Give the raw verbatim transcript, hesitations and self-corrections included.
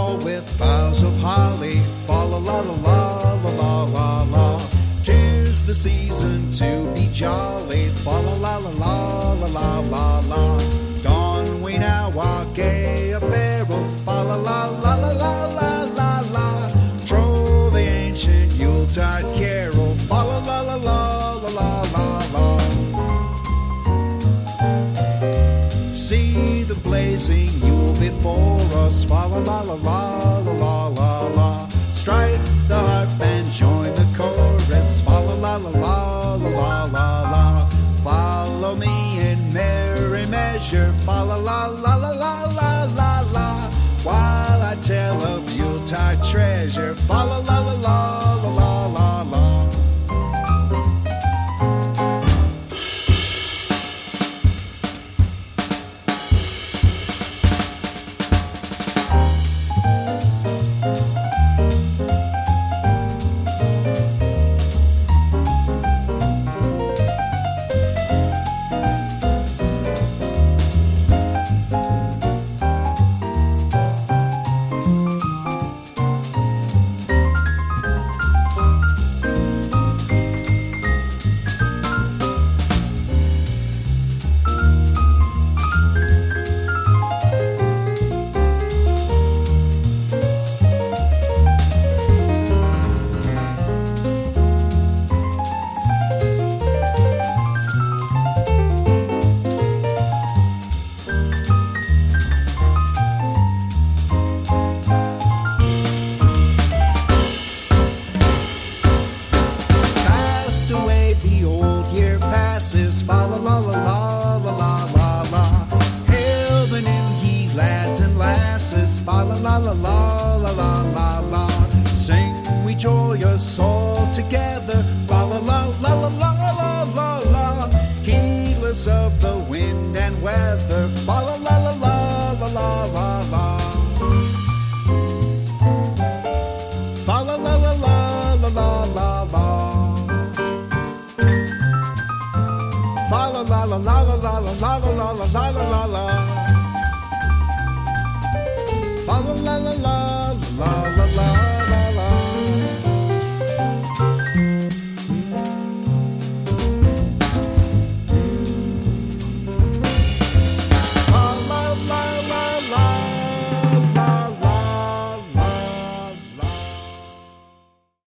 tall with boughs of holly. Fa la la la la la la la. 'Tis the season to be jolly. Fa la la la la la la la. Don we now our gay apparel. Fa la la la la la la la la. Troll the ancient Yuletide carol. Fa la la la la la la la la. See the blazing Yule before us. Fa la la la la la la la. Strike the harp and join the chorus. Fa la la la la la la la. Follow me in merry measure. Fa la la la la la la la la. While I tell of Yuletide treasure. Fa la la la la la la la la. La la la la